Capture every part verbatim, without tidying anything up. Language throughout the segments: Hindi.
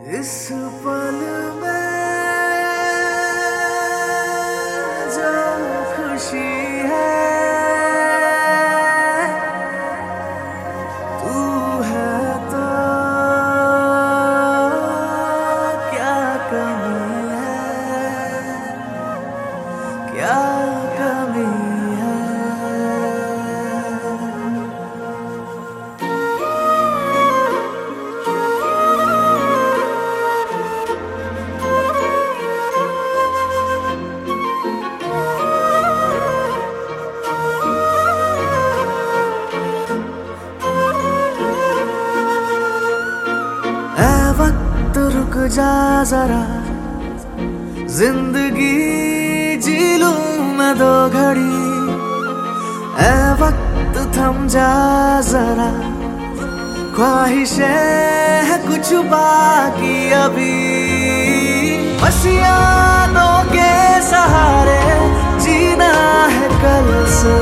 इस पल में जो खुशी है तू है तो क्या कमी है, क्या कमी है। वक्त रुक जा जरा, जिंदगी जी लूं मैं दो घड़ी। ऐ वक्त थम जा जरा, ख्वाहिशें है कुछ बाकी अभी। बस यादों के सहारे जीना है कल से,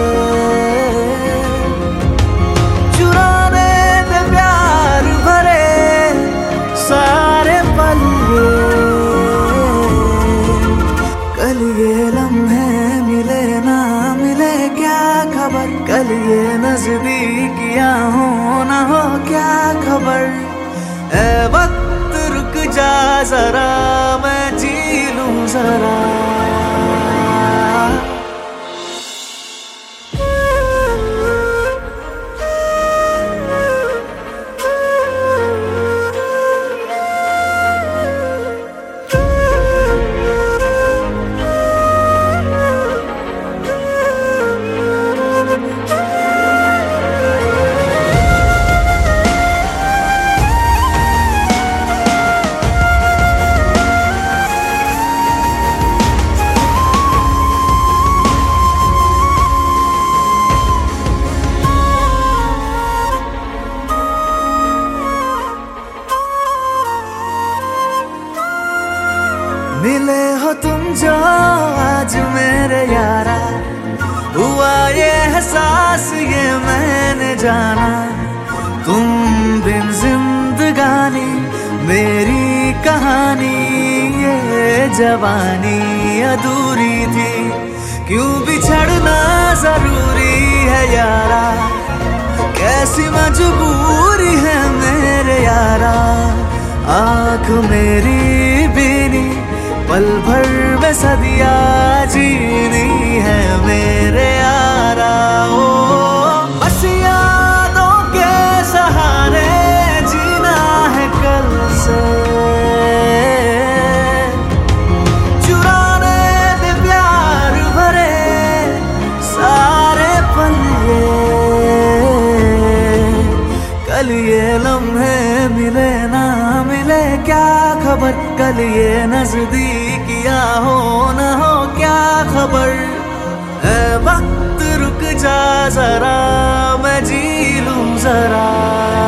कल ये लम्हे मिले ना मिले क्या खबर, कल ये नजदीकियां हो ना हो क्या खबर। ऐ वक्त रुक जा जरा, मैं जी लूं जरा। मिले हो तुम जो आज मेरे यारा, हुआ ये एहसास ये मैंने जाना। तुम बिन जिंदगानी मेरी कहानी, ये जवानी अधूरी थी। क्यों बिछड़ना जरूरी है यारा, कैसी मजबूरी है मेरे यारा। आँख मेरी बीनी पल भर में सदिया जीनी है मेरे यारा। ओ बस यादों के सहारे जीना है कल से, चुराने दे प्यार भरे सारे पल ये। कल ये लम्हे मिले ना मिले क्या खबर, कल ये नजदीकियां हो न हो क्या खबर। ऐ वक्त रुक जा जरा, मैं जी लूं जरा।